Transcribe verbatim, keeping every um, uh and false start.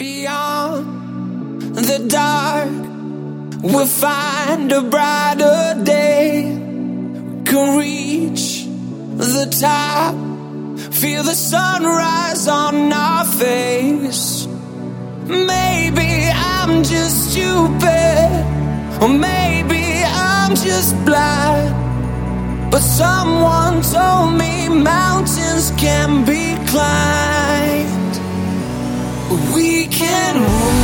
Beyond the dark, we'll find a brighter day. We can reach the top, feel the sunrise on our face. Maybe I'm just stupid, or maybe I'm just blind, but someone told me mountains can be climbed. We can